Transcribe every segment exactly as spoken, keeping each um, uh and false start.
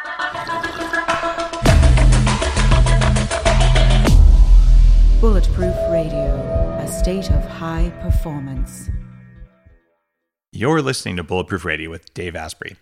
Bulletproof Radio, a state of high performance. You're listening to Bulletproof Radio with Dave Asprey.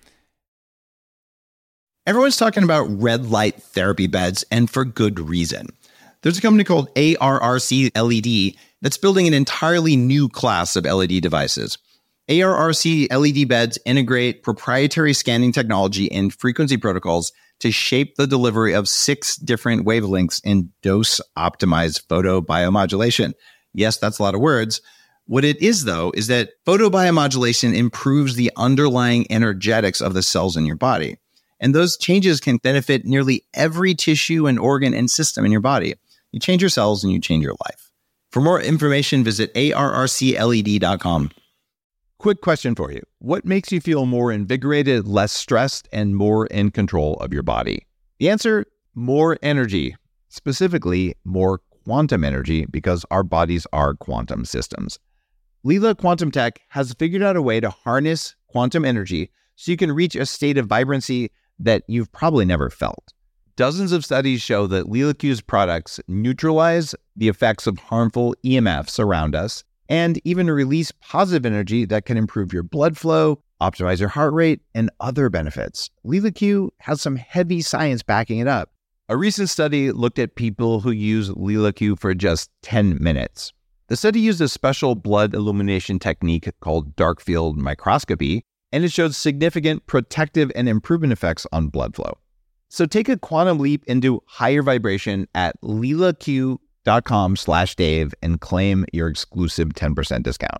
Everyone's talking about red light therapy beds, and for good reason. There's a company called A R R C L E D that's building an entirely new class of L E D devices. A R R C L E D beds integrate proprietary scanning technology and frequency protocols to shape the delivery of six different wavelengths in dose-optimized photobiomodulation. Yes, that's a lot of words. What it is, though, is that photobiomodulation improves the underlying energetics of the cells in your body. And those changes can benefit nearly every tissue and organ and system in your body. You change your cells and you change your life. For more information, visit A R R C L E D dot com. Quick question for you. What makes you feel more invigorated, less stressed, and more in control of your body? The answer, more energy. Specifically, more quantum energy, because our bodies are quantum systems. Leela Quantum Tech has figured out a way to harness quantum energy so you can reach a state of vibrancy that you've probably never felt. Dozens of studies show that LeelaQ's products neutralize the effects of harmful E M Fs around us and even release positive energy that can improve your blood flow, optimize your heart rate, and other benefits. LeelaQ has some heavy science backing it up. A recent study looked at people who use LeelaQ for just ten minutes. The study used a special blood illumination technique called dark field microscopy, and it showed significant protective and improvement effects on blood flow. So take a quantum leap into higher vibration at leelaq dot com slash Dave and claim your exclusive ten percent discount.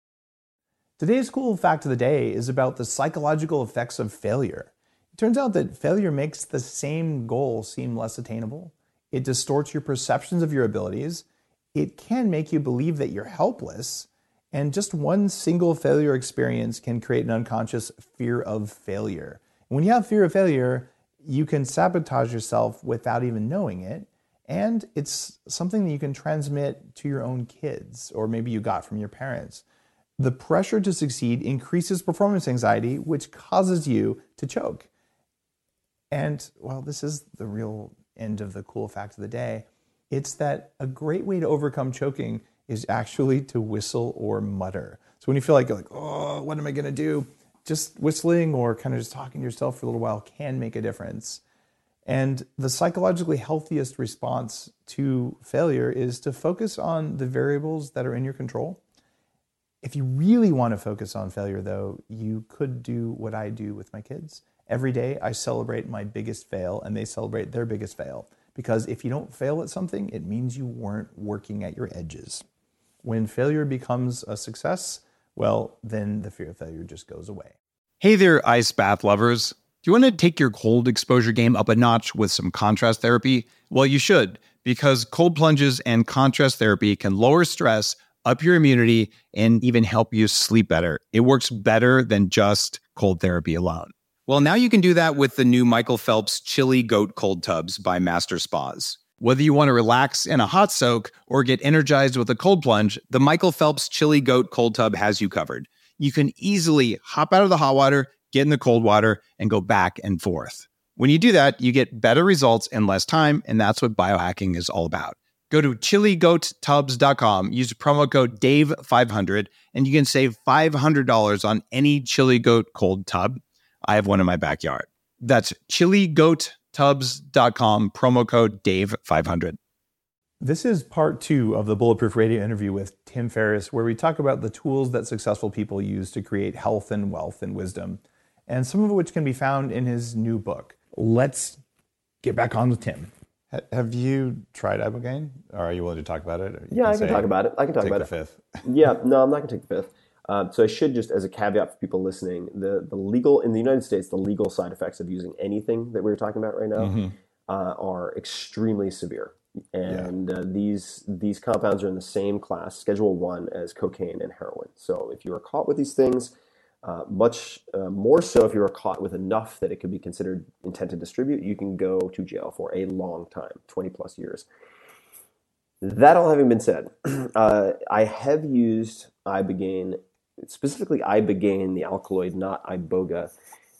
Today's cool fact of the day is about the psychological effects of failure. It turns out that failure makes the same goal seem less attainable. It distorts your perceptions of your abilities. It can make you believe that you're helpless. And just one single failure experience can create an unconscious fear of failure. And when you have fear of failure, you can sabotage yourself without even knowing it. And it's something that you can transmit to your own kids, or maybe you got from your parents. The pressure to succeed increases performance anxiety, which causes you to choke. And, well, this is the real end of the cool fact of the day. It's that a great way to overcome choking is actually to whistle or mutter. So when you feel like you're like, oh, what am I going to do? Just whistling or kind of just talking to yourself for a little while can make a difference. And the psychologically healthiest response to failure is to focus on the variables that are in your control. If you really want to focus on failure, though, you could do what I do with my kids. Every day I celebrate my biggest fail and they celebrate their biggest fail. Because if you don't fail at something, it means you weren't working at your edges. When failure becomes a success, well, then the fear of failure just goes away. Hey there, ice bath lovers. Do you want to take your cold exposure game up a notch with some contrast therapy? Well, you should, because cold plunges and contrast therapy can lower stress, up your immunity, and even help you sleep better. It works better than just cold therapy alone. Well, now you can do that with the new Michael Phelps Chili Goat Cold Tubs by Master Spas. Whether you want to relax in a hot soak or get energized with a cold plunge, the Michael Phelps Chili Goat Cold Tub has you covered. You can easily hop out of the hot water, get in the cold water, and go back and forth. When you do that, you get better results in less time, and that's what biohacking is all about. Go to chili goat tubs dot com, use promo code Dave five hundred, and you can save five hundred dollars on any Chili Goat cold tub. I have one in my backyard. That's chili goat tubs dot com, promo code Dave five hundred. This is part two of the Bulletproof Radio interview with Tim Ferriss, where we talk about the tools that successful people use to create health and wealth and wisdom, and some of which can be found in his new book. Let's get back on with Tim. Have you tried Ibogaine? Or are you willing to talk about it? Yeah, I can talk about it. I can talk about it. Take the fifth. Yeah, no, I'm not going to take the fifth. Uh, so I should just, as a caveat for people listening, the, the legal, in the United States, the legal side effects of using anything that we're talking about right now mm-hmm. uh, are extremely severe. And yeah. uh, these these compounds are in the same class, Schedule one, as cocaine and heroin. So if you are caught with these things, uh, much uh, more so if you are caught with enough that it could be considered intent to distribute, you can go to jail for a long time, twenty plus years. That all having been said, uh, I have used Ibogaine, specifically Ibogaine, the alkaloid, not Iboga,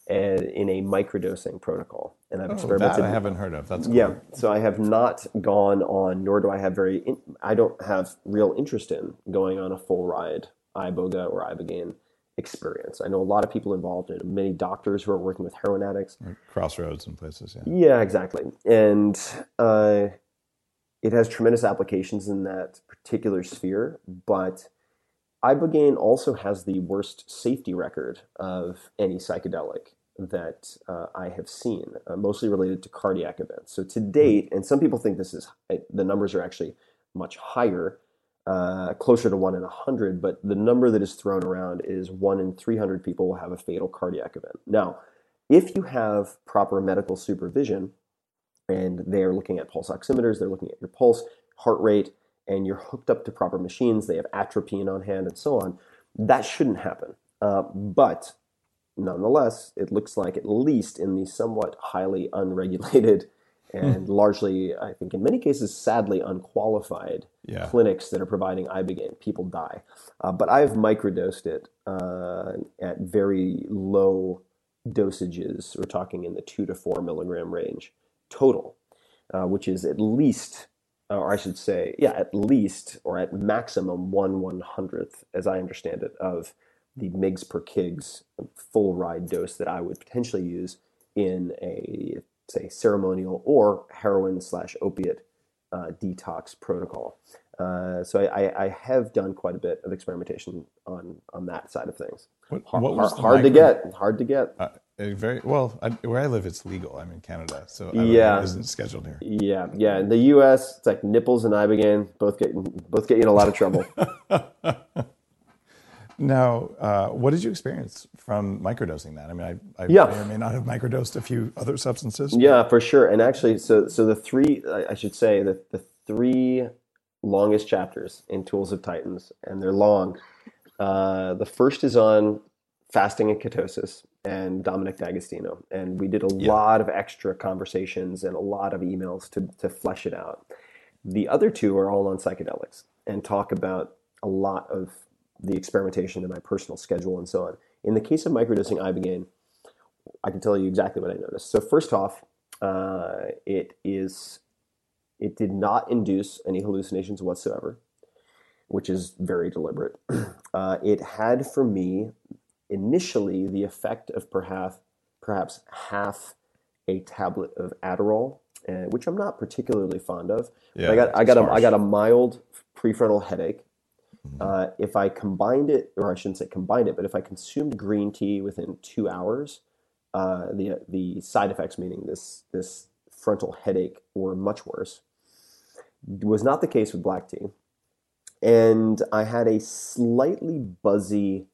and in a microdosing protocol. And I've Oh, experimented. that I haven't heard of. That's cool. Yeah, so I have not gone on, nor do I have very, in, I don't have real interest in going on a full ride iboga or ibogaine experience. I know a lot of people involved in it, many doctors who are working with heroin addicts. Or Crossroads and places, yeah. Yeah, exactly. And uh, it has tremendous applications in that particular sphere, but ibogaine also has the worst safety record of any psychedelic that uh, I have seen, uh, mostly related to cardiac events. So to date, and some people think this is, the numbers are actually much higher, uh, closer to one in a hundred, but the number that is thrown around is one in three hundred people will have a fatal cardiac event. Now, if you have proper medical supervision, and they're looking at pulse oximeters, they're looking at your pulse, heart rate, and you're hooked up to proper machines, they have atropine on hand and so on, that shouldn't happen. Uh, but nonetheless, it looks like, at least in the somewhat highly unregulated and largely, I think in many cases, sadly unqualified Yeah. clinics that are providing ibogaine, people die. Uh, but I've microdosed it uh, at very low dosages. We're talking in the two to four milligram range total, uh, which is at least, or I should say, yeah, at least, or at maximum one one hundredth, as I understand it, of the mgs per kigs full ride dose that I would potentially use in a, say, ceremonial or heroin slash opiate uh, detox protocol. Uh, so I, I have done quite a bit of experimentation on on that side of things. What, Hard, what was the hard to micro- get, hard to get. Uh, a very well. I, where I live, it's legal. I'm in Canada, so I Yeah. it isn't scheduled here. Yeah, yeah. In the U S, it's like nipples and ibogaine both get both get you in a lot of trouble. Now, uh, what did you experience from microdosing that? I mean, I, I Yeah. may or may not have microdosed a few other substances. Yeah, for sure. And actually, so so the three, I I should say that the three longest chapters in Tools of Titans, and they're long. Uh, the first is on fasting and ketosis, and Dominic D'Agostino, and we did a Yeah. lot of extra conversations and a lot of emails to to flesh it out. The other two are all on psychedelics and talk about a lot of the experimentation in my personal schedule and so on. In the case of microdosing ibogaine, I can tell you exactly what I noticed. So first off, uh, it is it did not induce any hallucinations whatsoever, which is very deliberate. Uh, it had for me initially the effect of perhaps perhaps half a tablet of Adderall, uh, which I'm not particularly fond of. Yeah, I got I it's got a, harsh. I got a mild prefrontal headache. Uh, if I combined it, or I shouldn't say combined it, but if I consumed green tea within two hours, uh, the the side effects, meaning this this frontal headache, were much worse. It was not the case with black tea, and I had a slightly buzzy,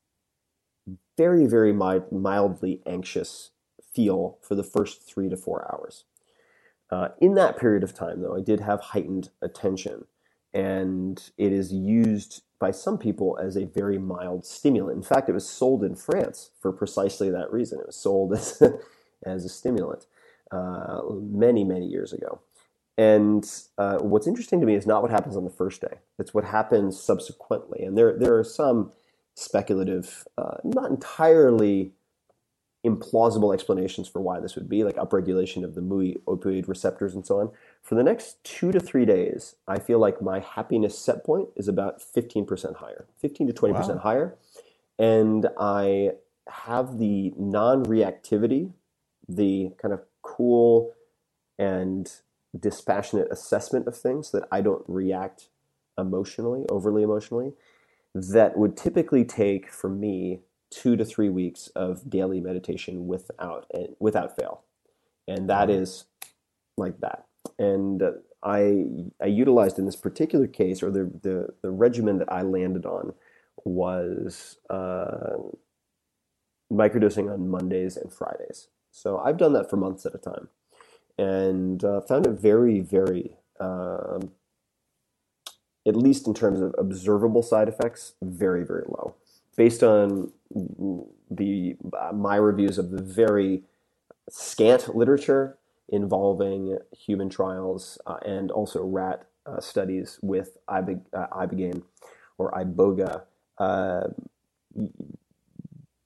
very very mild, mildly anxious feel for the first three to four hours. Uh, in that period of time, though, I did have heightened attention. And it is used by some people as a very mild stimulant. In fact, it was sold in France for precisely that reason. It was sold as, as a stimulant uh, many, many years ago. And uh, what's interesting to me is not what happens on the first day. It's what happens subsequently. And there, there are some speculative, uh, not entirely implausible explanations for why this would be, like upregulation of the M U I opioid receptors and so on. For the next two to three days, I feel like my happiness set point is about fifteen percent higher, fifteen to twenty percent Wow. higher. And I have the non-reactivity, the kind of cool and dispassionate assessment of things, that I don't react emotionally, overly emotionally, that would typically take for me two to three weeks of daily meditation without without fail, and that is like that. And uh, I I utilized in this particular case, or the the, the regimen that I landed on was uh, microdosing on Mondays and Fridays. So I've done that for months at a time, and uh, found it very very um, at least in terms of observable side effects, very very low. Based on the uh, my reviews of the very scant literature involving human trials uh, and also rat uh, studies with ibog- uh, ibogaine or iboga, uh,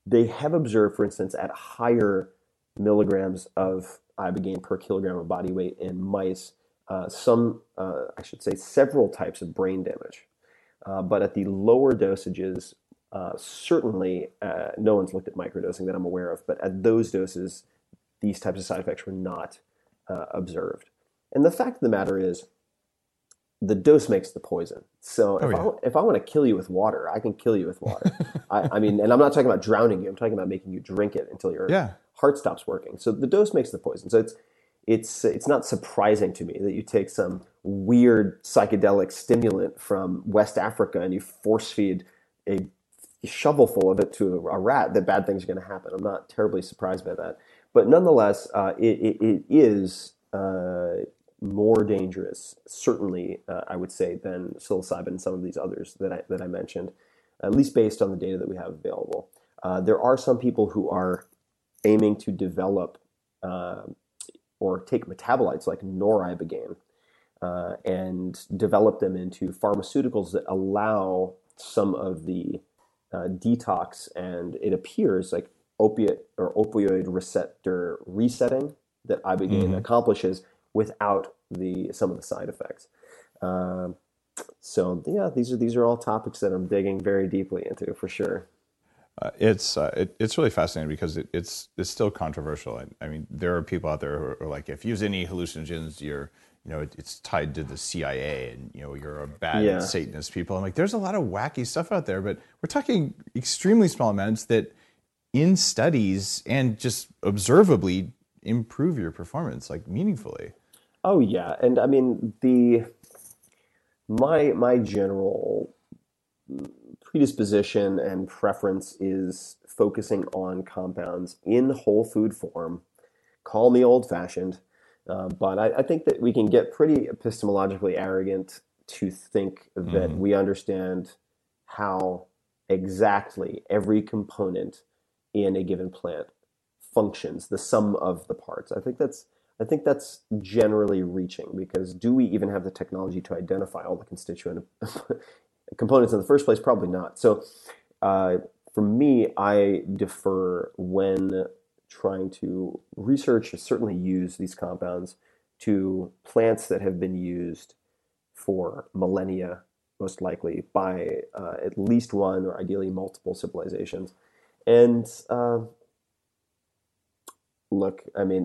they have observed, for instance, at higher milligrams of ibogaine per kilogram of body weight in mice, uh, some, uh, I should say, several types of brain damage. Uh, but at the lower dosages, uh, certainly uh, no one's looked at microdosing that I'm aware of, but at those doses, these types of side effects were not uh, observed. And the fact of the matter is, the dose makes the poison. So if, oh, yeah. I, if I want to kill you with water, I can kill you with water. I, I mean, and I'm not talking about drowning you. I'm talking about making you drink it until your yeah. heart stops working. So the dose makes the poison. So it's it's it's not surprising to me that you take some weird psychedelic stimulant from West Africa and you force feed a shovelful of it to a, a rat, that bad things are going to happen. I'm not terribly surprised by that. But nonetheless, uh, it, it, it is uh, more dangerous, certainly, uh, I would say, than psilocybin and some of these others that I, that I mentioned, at least based on the data that we have available. Uh, there are some people who are aiming to develop uh, or take metabolites like noribogaine uh, and develop them into pharmaceuticals that allow some of the uh, detox and, it appears, like opiate or opioid receptor resetting that ibogaine mm-hmm. accomplishes without the some of the side effects. Um, so yeah, these are these are all topics that I'm digging very deeply into for sure. Uh, it's uh, it, it's really fascinating because it, it's it's still controversial. I, I mean, there are people out there who are, are like, if you use any hallucinogens, you're you know it, it's tied to the C I A and you know you're a bad yeah. Satanist. People, I'm like, there's a lot of wacky stuff out there, but we're talking extremely small amounts that, in studies and just observably, improve your performance like meaningfully. Oh yeah, and I mean the my my general predisposition and preference is focusing on compounds in whole food form. Call me old-fashioned, uh, but I, I think that we can get pretty epistemologically arrogant to think that mm. we understand how exactly every component in a given plant functions, the sum of the parts. I think that's I think that's generally reaching, because do we even have the technology to identify all the constituent components in the first place? Probably not. So uh, for me, I defer when trying to research or certainly use these compounds to plants that have been used for millennia, most likely by uh, at least one or ideally multiple civilizations. And uh, look, I mean,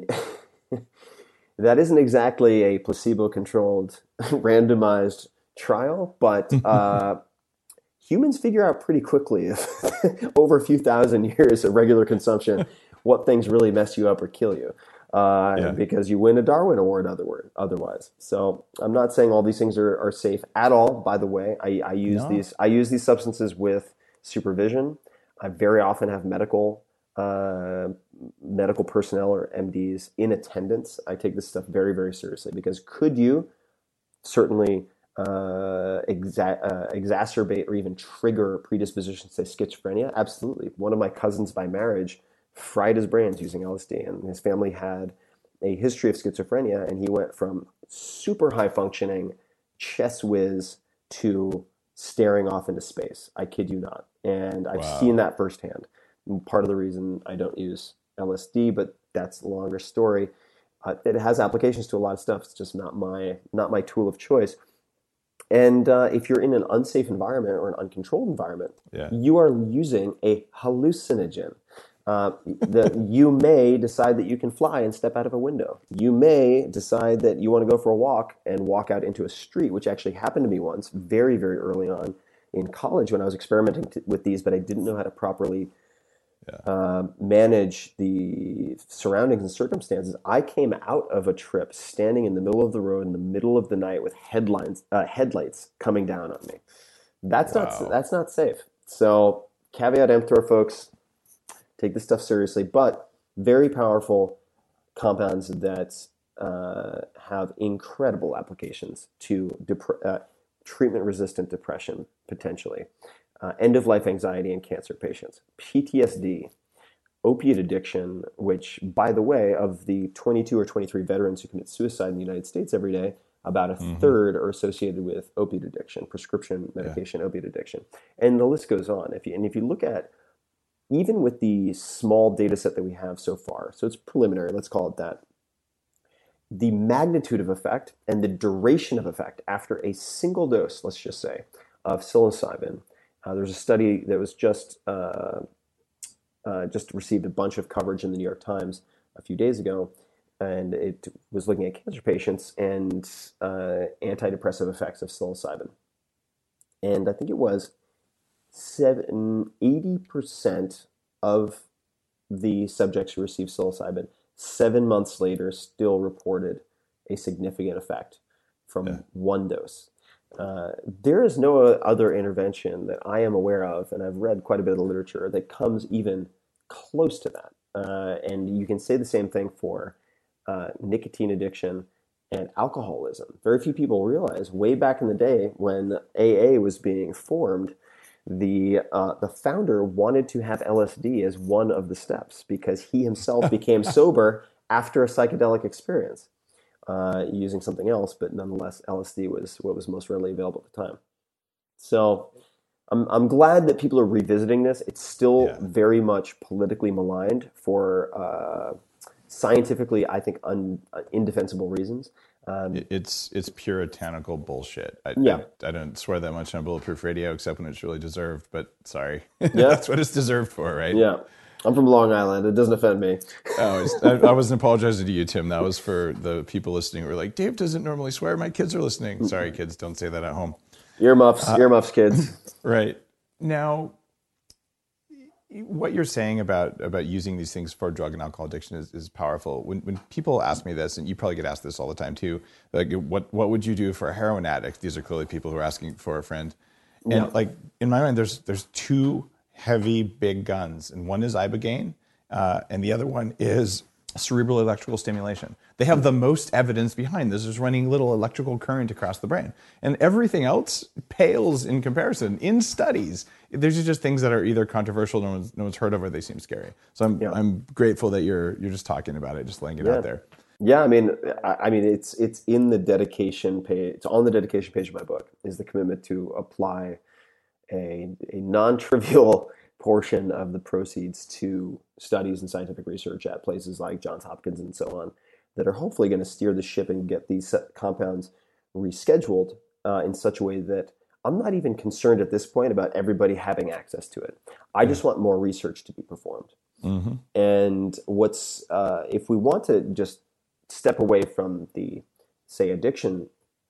that isn't exactly a placebo-controlled, randomized trial, but uh, humans figure out pretty quickly, if over a few thousand years of regular consumption, what things really mess you up or kill you, uh, yeah. because you win a Darwin Award otherwise. Otherwise, so I'm not saying all these things are, are safe at all. By the way, I, I use no. these I use these substances with supervision. I very often have medical uh, medical personnel or M Ds in attendance. I take this stuff very, very seriously, because could you certainly uh, exa- uh, exacerbate or even trigger predispositions to schizophrenia? Absolutely. One of my cousins by marriage fried his brains using L S D, and his family had a history of schizophrenia, and he went from super high functioning chess whiz to staring off into space. I kid you not. And I've wow. seen that firsthand. Part of the reason I don't use L S D, but that's a longer story. Uh, it has applications to a lot of stuff. It's just not my not my tool of choice. And uh, if you're in an unsafe environment or an uncontrolled environment, yeah. you are using a hallucinogen. Uh, the, you may decide that you can fly and step out of a window. You may decide that you want to go for a walk and walk out into a street, which actually happened to me once, very, very early on in college when I was experimenting t- with these, but I didn't know how to properly yeah. uh, manage the surroundings and circumstances. I came out of a trip standing in the middle of the road in the middle of the night with headlines, uh, headlights coming down on me. That's wow. not that's not safe. So caveat emptor, folks. Take this stuff seriously, but very powerful compounds that uh, have incredible applications to dep- uh, treatment-resistant depression, potentially, uh, end-of-life anxiety in cancer patients, P T S D, opiate addiction, which, by the way, of the twenty-two or twenty-three veterans who commit suicide in the United States every day, about a mm-hmm. third are associated with opiate addiction, prescription medication, yeah. opiate addiction. And the list goes on. If you, and if you look at even with the small data set that we have so far, so it's preliminary, let's call it that, the magnitude of effect and the duration of effect after a single dose, let's just say, of psilocybin. Uh, there's a study that was just uh, uh, just received a bunch of coverage in the New York Times a few days ago, and it was looking at cancer patients and uh, antidepressive effects of psilocybin. And I think it was seven, eighty percent of the subjects who received psilocybin seven months later still reported a significant effect from yeah. one dose. Uh, there is no other intervention that I am aware of, and I've read quite a bit of the literature, that comes even close to that. Uh, and you can say the same thing for uh, nicotine addiction and alcoholism. Very few people realize way back in the day when A A was being formed, the uh, the founder wanted to have L S D as one of the steps because he himself became sober after a psychedelic experience uh, using something else, but nonetheless, L S D was what was most readily available at the time. So I'm I'm glad that people are revisiting this. It's still yeah. very much politically maligned for uh, scientifically, I think, un, uh, indefensible reasons. Um, it's it's puritanical bullshit. I, yeah. I, I don't swear that much on Bulletproof Radio, except when it's really deserved. But sorry, yeah. that's what it's deserved for, right? Yeah, I'm from Long Island. It doesn't offend me. oh, I, I wasn't apologizing to you, Tim. That was for the people listening who were like, Dave doesn't normally swear. My kids are listening. Sorry, kids, don't say that at home. Earmuffs, uh, earmuffs, kids. Right now, what you're saying about about using these things for drug and alcohol addiction is, is powerful. When when people ask me this, and you probably get asked this all the time too, like what what would you do for a heroin addict? These are clearly people who are asking for a friend. And yeah. like in my mind, there's there's two heavy big guns, and one is ibogaine, uh, and the other one is cerebral electrical stimulation. They have the most evidence behind this. Is running little electrical current across the brain, and everything else pales in comparison. In studies, there's just things that are either controversial, no one's, no one's heard of, or they seem scary. So I'm yeah. I'm grateful that you're you're just talking about it, just laying it yeah. out there. Yeah, I mean, I, I mean, it's it's in the dedication page. It's on the dedication page of my book. Is the commitment to apply a a non-trivial portion of the proceeds to studies and scientific research at places like Johns Hopkins and so on, that are hopefully going to steer the ship and get these compounds rescheduled uh, in such a way that I'm not even concerned at this point about everybody having access to it. I just want more research to be performed. Mm-hmm. And what's uh, if we want to just step away from the, say, addiction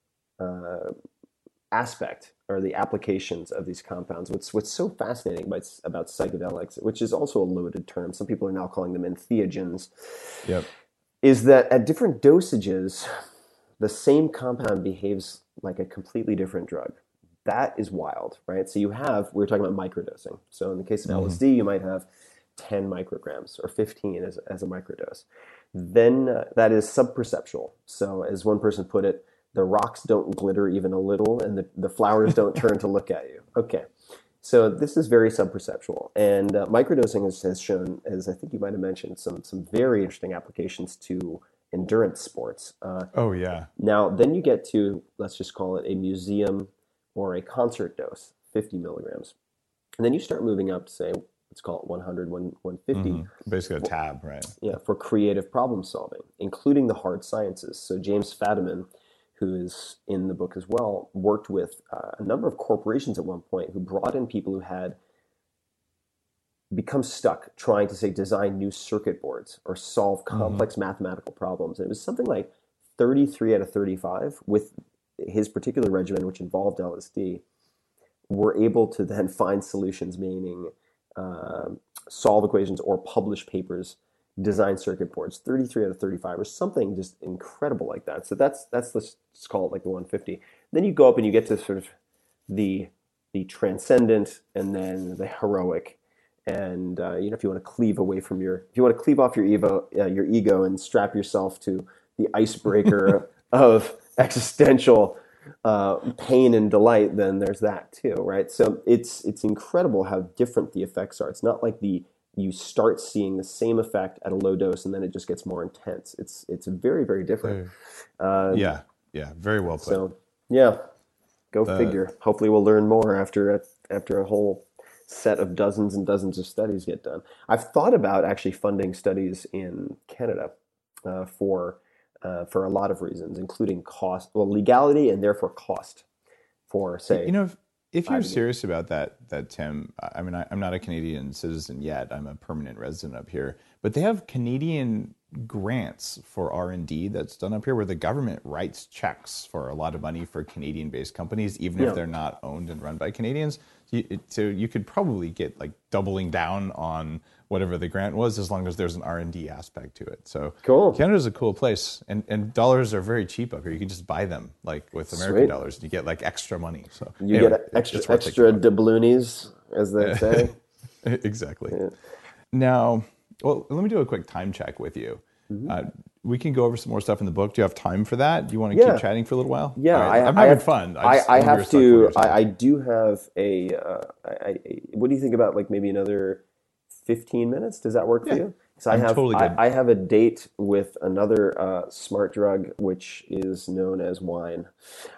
uh, aspect or the applications of these compounds, what's what's so fascinating about, about psychedelics, which is also a loaded term, some people are now calling them entheogens, yep. is that at different dosages, the same compound behaves like a completely different drug. That is wild, right? So you have, we were talking about microdosing. So in the case of mm-hmm. L S D, you might have ten micrograms or fifteen as, as a microdose. Then uh, that is subperceptual. So as one person put it, the rocks don't glitter even a little, and the, the flowers don't turn to look at you. Okay, so this is very subperceptual. And uh, microdosing has, has shown, as I think you might have mentioned, some some very interesting applications to endurance sports. Uh, oh, yeah. Now, then you get to, let's just call it a museum or a concert dose, fifty milligrams. And then you start moving up to, say, let's call it one hundred, one fifty. Mm-hmm. Basically a tab, right? Yeah, for creative problem solving, including the hard sciences. So James Fadiman, who is in the book as well, worked with uh, a number of corporations at one point who brought in people who had become stuck trying to, say, design new circuit boards or solve complex mm-hmm. mathematical problems. And it was something like thirty-three out of thirty-five with his particular regimen, which involved L S D, were able to then find solutions, meaning uh, solve equations or publish papers, design circuit boards. thirty-three out of thirty-five or something just incredible like that. So that's that's let's call it like the one fifty. Then you go up and you get to sort of the the transcendent and then the heroic. And uh, you know, if you want to cleave away from your, if you want to cleave off your ego, uh, your ego, and strap yourself to the icebreaker of existential uh, pain and delight, then there's that too, right? So it's it's incredible how different the effects are. It's not like the you start seeing the same effect at a low dose and then it just gets more intense. It's it's very very different. Uh, yeah, yeah, very well put. So yeah, go uh, figure. Hopefully, we'll learn more after a, after a whole set of dozens and dozens of studies get done. I've thought about actually funding studies in Canada uh, for uh, for a lot of reasons, including cost, well, legality, and therefore cost. For say, you know, if, if you're Ivan. serious about that, that Tim, I mean, I, I'm not a Canadian citizen yet. I'm a permanent resident up here, but they have Canadian grants for R and D that's done up here, where the government writes checks for a lot of money for Canadian-based companies, even Yeah. if they're not owned and run by Canadians. So you, so you could probably get like doubling down on whatever the grant was, as long as there's an R and D aspect to it. So Cool. Canada's a cool place, and and dollars are very cheap up here. You can just buy them like with American Sweet. dollars, and you get like extra money. So You anyway, get extra it's worth extra thinking doubloonies, as they say. about. Exactly. Now, well, let me do a quick time check with you. Mm-hmm. Uh, we can go over some more stuff in the book. Do you have time for that? Do you want to Yeah. keep chatting for a little while? Yeah, All right. I, I'm I having have, fun. I, just I wanna be have respectful of to. your time. I, I do have a, uh, I, I. What do you think about like maybe another fifteen minutes? Does that work Yeah, for you? Because I I'm have, totally good. I, I have a date with another uh, smart drug, which is known as wine,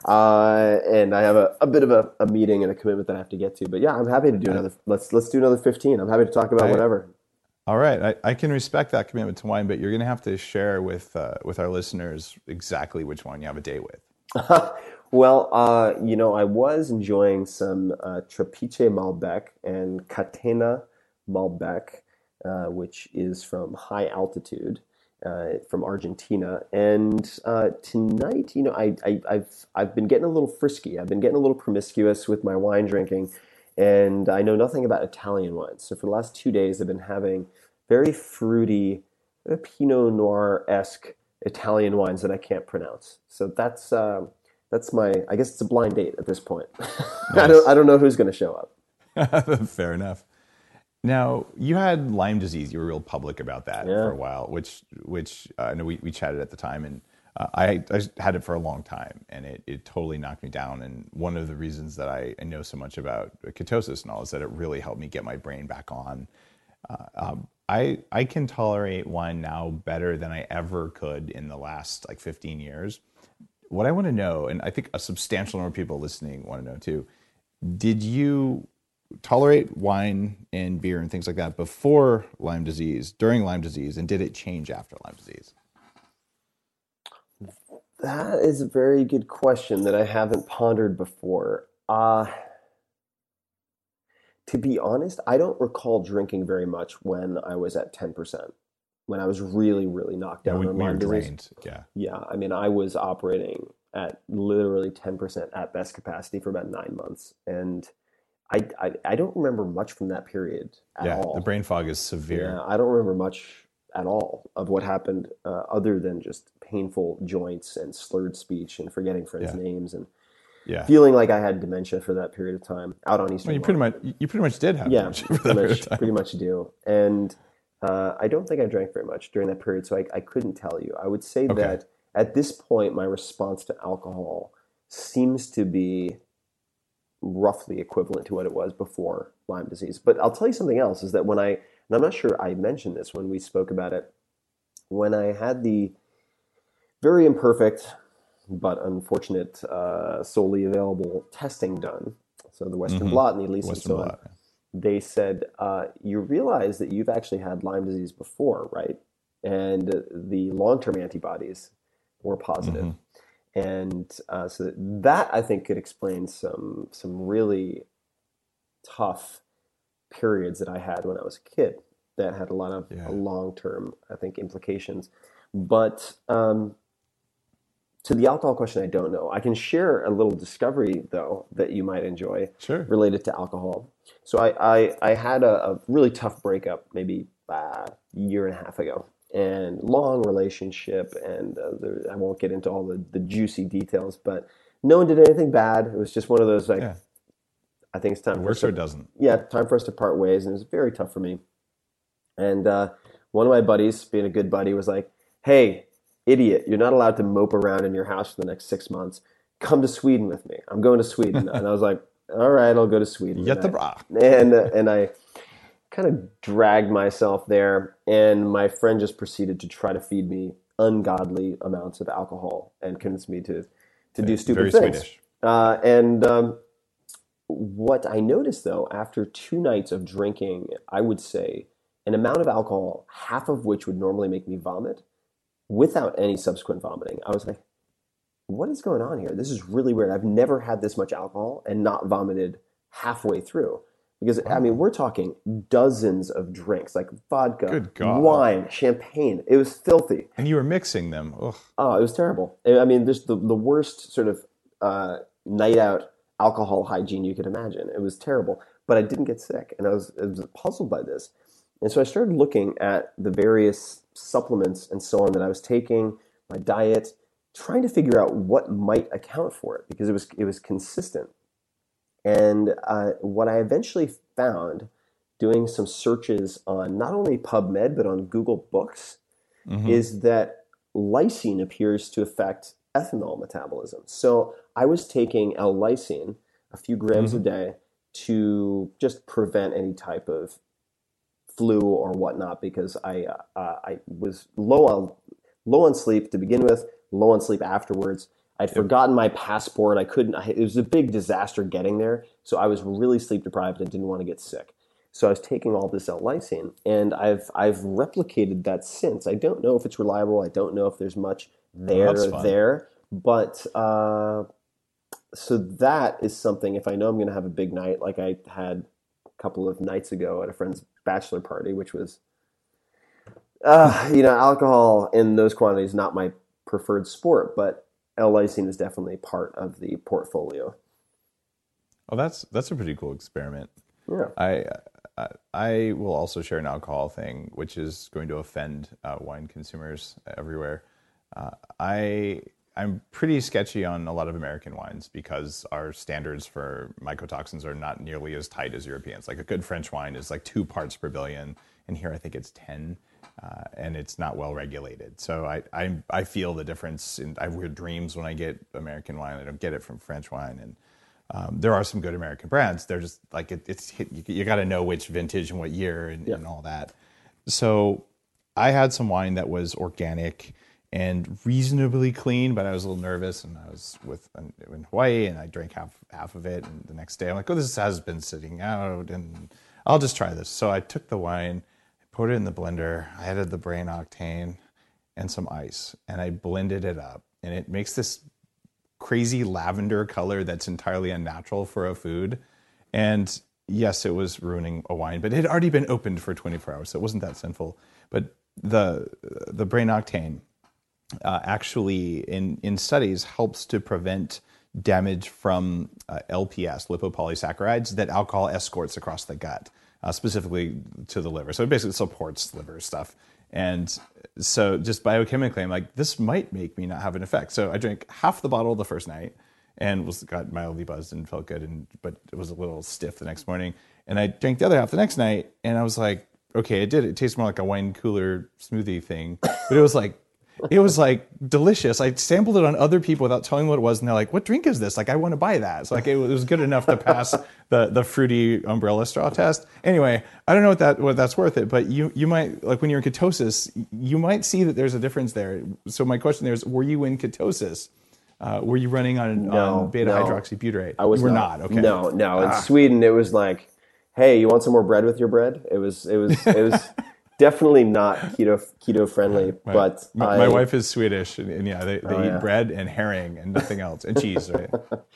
uh, and I have a, a bit of a, a meeting and a commitment that I have to get to. But yeah, I'm happy to do another. Let's let's do another fifteen. I'm happy to talk about I- whatever. All right, I, I can respect that commitment to wine, but you're going to have to share with uh, with our listeners exactly which one you have a date with. Well, uh, you know, I was enjoying some uh, Trapiche Malbec and Catena Malbec, uh, which is from high altitude, uh, from Argentina. And uh, tonight, you know, I, I, I've I've been getting a little frisky. I've been getting a little promiscuous with my wine drinking, and I know nothing about Italian wines. So for the last two days, I've been having very fruity, uh, Pinot Noir-esque Italian wines that I can't pronounce. So that's uh, that's my. I guess it's a blind date at this point. I don't I don't know who's going to show up. Fair enough. Now, you had Lyme disease. You were real public about that Yeah. for a while, which which uh, I know we, we chatted at the time, and uh, I, I had it for a long time, and it, it totally knocked me down. And one of the reasons that I, I know so much about ketosis and all is that it really helped me get my brain back on. Uh, um, I I can tolerate wine now better than I ever could in the last like fifteen years. What I want to know, and I think a substantial number of people listening want to know too, did you tolerate wine and beer and things like that before Lyme disease, during Lyme disease, and did it change after Lyme disease? That is a very good question that I haven't pondered before. Uh, to be honest, I don't recall drinking very much when I was at ten percent, when I was really, really knocked down when, on when you're Lyme disease. drained, yeah. Yeah, I mean, I was operating at literally ten percent at best capacity for about nine months. And I, I, I don't remember much from that period at Yeah, all. the brain fog is severe. Yeah, I don't remember much at all of what happened uh, other than just painful joints and slurred speech and forgetting friends' Yeah. names and Yeah. feeling like I had dementia for that period of time out on Eastern Well, you pretty Bloc. much you pretty much did have Yeah, dementia for pretty that period much, of time. pretty much do. And uh, I don't think I drank very much during that period, so I, I couldn't tell you. I would say Okay. that at this point, my response to alcohol seems to be roughly equivalent to what it was before Lyme disease. But I'll tell you something else, is that when I, and I'm not sure I mentioned this when we spoke about it, when I had the very imperfect but unfortunate, uh, solely available testing done, so the Western Mhm. blot and the Elise and Western so on, blot. they said, uh, you realize that you've actually had Lyme disease before, right? And uh, the long-term antibodies were positive. Mhm. And uh, so that, I think, could explain some some really tough periods that I had when I was a kid that had a lot of Yeah. long-term, I think, implications. But um, to the alcohol question, I don't know. I can share a little discovery, though, that you might enjoy Sure. related to alcohol. So I, I, I had a, a really tough breakup maybe uh, a year and a half ago, and long relationship, and uh, there, I won't get into all the, the juicy details, but no one did anything bad. It was just one of those, like, Yeah. I think it's time It for works us to, or it doesn't. yeah, time for us to part ways, and it was very tough for me. And uh, one of my buddies, being a good buddy, was like, hey, idiot, you're not allowed to mope around in your house for the next six months. Come to Sweden with me. I'm going to Sweden. And I was like, all right, I'll go to Sweden. Jättebra. And, uh, and I kind of dragged myself there, and my friend just proceeded to try to feed me ungodly amounts of alcohol and convince me to, to do stupid Very things. Swedish. Uh, and um, what I noticed though, after two nights of drinking, I would say an amount of alcohol, half of which would normally make me vomit, without any subsequent vomiting, I was like, what is going on here? This is really weird. I've never had this much alcohol and not vomited halfway through. Because, wow. I mean, we're talking dozens of drinks, like vodka, wine, champagne. It was filthy. And you were mixing them. Ugh. Oh, it was terrible. I mean, there's the, the worst sort of uh, night out alcohol hygiene you could imagine. It was terrible. But I didn't get sick. And I was, I was puzzled by this. And so I started looking at the various supplements and so on that I was taking, my diet, trying to figure out what might account for it, because it was it was consistent. And uh, what I eventually found, doing some searches on not only PubMed but on Google Books, mm-hmm. is that lysine appears to affect ethanol metabolism. So I was taking L-lysine, a few grams mm-hmm. a day, to just prevent any type of flu or whatnot, because I uh, uh, I was low on low on sleep to begin with, low on sleep afterwards. I'd forgotten my passport. I couldn't. I, it was a big disaster getting there. So I was really sleep deprived and didn't want to get sick. So I was taking all this L-lysine, and I've I've replicated that since. I don't know if it's reliable. I don't know if there's much there oh, or there. But uh, so that is something. If I know I'm going to have a big night, like I had a couple of nights ago at a friend's bachelor party, which was, uh, you know, alcohol in those quantities not my preferred sport, but L-lysine is definitely part of the portfolio. Oh, that's that's a pretty cool experiment. Yeah. I I, I will also share an alcohol thing, which is going to offend uh, wine consumers everywhere. Uh, I I'm pretty sketchy on a lot of American wines because our standards for mycotoxins are not nearly as tight as Europeans. Like a good French wine is like two parts per billion, and here I think it's ten. Uh, and it's not well regulated. So I, I I feel the difference. In, I have weird dreams when I get American wine. I don't get it from French wine. And um, there are some good American brands. They're just like, it, it's you, you got to know which vintage and what year and, yeah. and all that. So I had some wine that was organic and reasonably clean, but I was a little nervous, and I was with in Hawaii, and I drank half half of it. And the next day I'm like, oh, this has been sitting out, and I'll just try this. So I took the wine, put it in the blender, I added the Brain Octane and some ice, and I blended it up. And it makes this crazy lavender color that's entirely unnatural for a food. And yes, it was ruining a wine, but it had already been opened for twenty-four hours, so it wasn't that sinful. But the the Brain Octane uh, actually, in, in studies, helps to prevent damage from uh, L P S, lipopolysaccharides, that alcohol escorts across the gut. Uh, specifically to the liver. So it basically supports liver stuff. And so just biochemically, I'm like, this might make me not have an effect. So I drank half the bottle the first night and was got mildly buzzed and felt good, and but it was a little stiff the next morning. And I drank the other half the next night, and I was like, okay, it did. It tastes more like a wine cooler smoothie thing. But it was like, it was like delicious. I sampled it on other people without telling what it was, and they're like, "What drink is this? Like, I want to buy that." So like, it was good enough to pass the the fruity umbrella straw test. Anyway, I don't know what that what that's worth it, but you you might, like when you're in ketosis, you might see that there's a difference there. So my question there is, were you in ketosis? Uh, were you running on, no, on beta no. hydroxybutyrate? I was you were not. not. Okay. No, no. In ah. Sweden, it was like, "Hey, you want some more bread with your bread?" It was it was it was. Definitely not keto keto friendly, my, but my, I, my wife is Swedish, and, and yeah, they, they oh, eat yeah. bread and herring and nothing else, and cheese, right?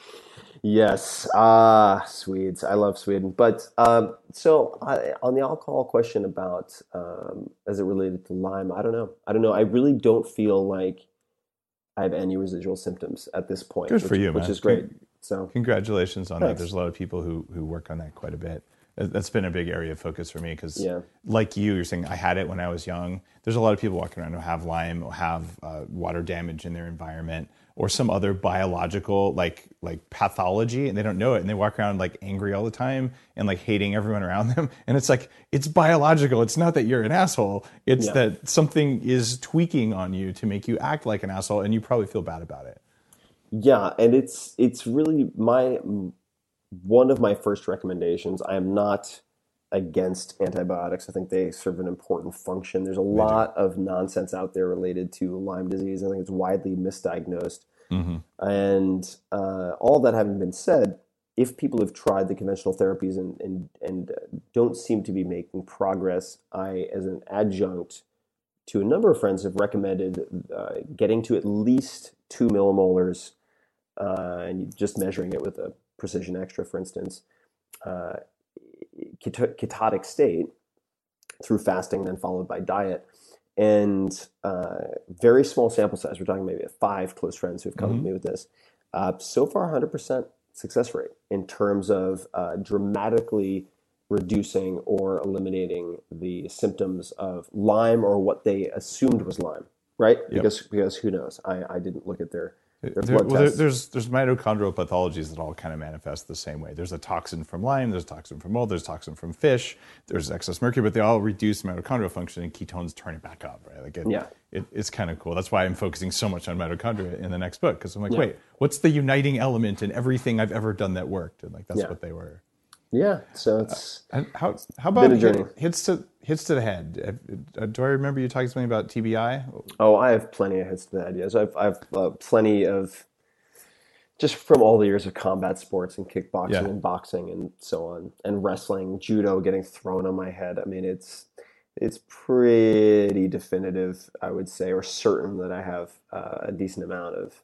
Yes, ah, Swedes. I love Sweden. But um, so I, on the alcohol question about um, as it related to Lyme, I don't know. I don't know. I really don't feel like I have any residual symptoms at this point. Good which, for you, which man. is great. So congratulations on Thanks. that. There's a lot of people who who work on that quite a bit. That's been a big area of focus for me because, yeah. like you, you're saying I had it when I was young. There's a lot of people walking around who have Lyme or have uh, water damage in their environment or some other biological like like pathology, and they don't know it, and they walk around like angry all the time and like hating everyone around them. And it's like, it's biological. It's not that you're an asshole. It's yeah. that something is tweaking on you to make you act like an asshole, and you probably feel bad about it. Yeah, and it's it's really my one of my first recommendations. I am not against antibiotics. I think they serve an important function. There's a lot of nonsense out there related to Lyme disease. I think it's widely misdiagnosed. Mm-hmm. And uh, all that having been said, if people have tried the conventional therapies and and and uh, don't seem to be making progress, I, as an adjunct to a number of friends, have recommended uh, getting to at least two millimolars, uh, and just measuring it with a Precision Extra, for instance, uh, keto- ketotic state through fasting, then followed by diet. And uh, very small sample size. We're talking maybe five close friends who've come mm-hmm. to me with this. Uh, so far, one hundred percent success rate in terms of uh, dramatically reducing or eliminating the symptoms of Lyme, or what they assumed was Lyme, right? Yep. Because because who knows? I, I didn't look at their, their there, blood well, tests. There's there's mitochondrial pathologies that all kind of manifest the same way. There's a toxin from Lyme, there's a toxin from mold, there's a toxin from fish, there's excess mercury, but they all reduce mitochondrial function, and ketones turn it back up, right? Like it, yeah. It, it's kind of cool. That's why I'm focusing so much on mitochondria in the next book, because I'm like, yeah. wait, what's the uniting element in everything I've ever done that worked? And like that's yeah. what they were. Yeah, so it's uh, and how how about been a journey. Hit, hits to hits to the head? Uh, do I remember you talking to me about T B I? Oh, I have plenty of hits to the head. Yes, I've I've uh, plenty of, just from all the years of combat sports and kickboxing yeah. and boxing and so on, and wrestling, judo, getting thrown on my head. I mean, it's it's pretty definitive, I would say, or certain that I have uh, a decent amount of.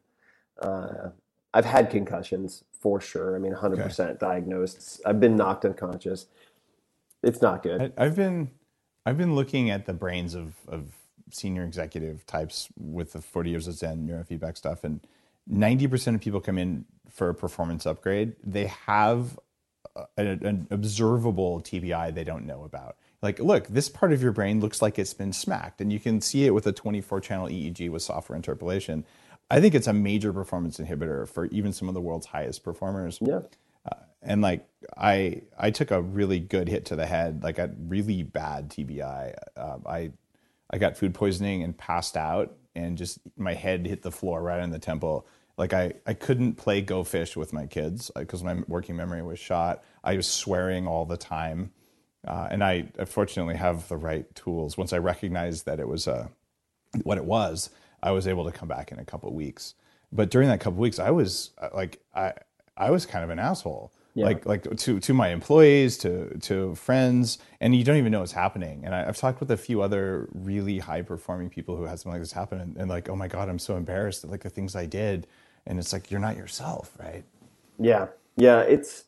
Uh, I've had concussions for sure. I mean, one hundred percent okay. diagnosed. I've been knocked unconscious. It's not good. I, I've been, I've been looking at the brains of, of senior executive types with the forty years of Zen neurofeedback stuff, and ninety percent of people come in for a performance upgrade. They have a, an observable T B I they don't know about. Like, look, this part of your brain looks like it's been smacked, and you can see it with a twenty-four channel E E G with software interpolation. I think it's a major performance inhibitor for even some of the world's highest performers. Yeah. Uh, and like, I I took a really good hit to the head, like a really bad T B I. Uh, I I got food poisoning and passed out, and just my head hit the floor right in the temple. Like I, I couldn't play Go Fish with my kids because my working memory was shot. I was swearing all the time. Uh, and I, I fortunately have the right tools. Once I recognized that it was uh, what it was, I was able to come back in a couple of weeks. But during that couple of weeks, I was like, I, I was kind of an asshole, yeah. like, like to, to my employees, to, to friends, and you don't even know what's happening. And I, I've talked with a few other really high performing people who had something like this happen, and, and like, oh my God, I'm so embarrassed at like the things I did. And it's like, you're not yourself, right? Yeah. Yeah. It's,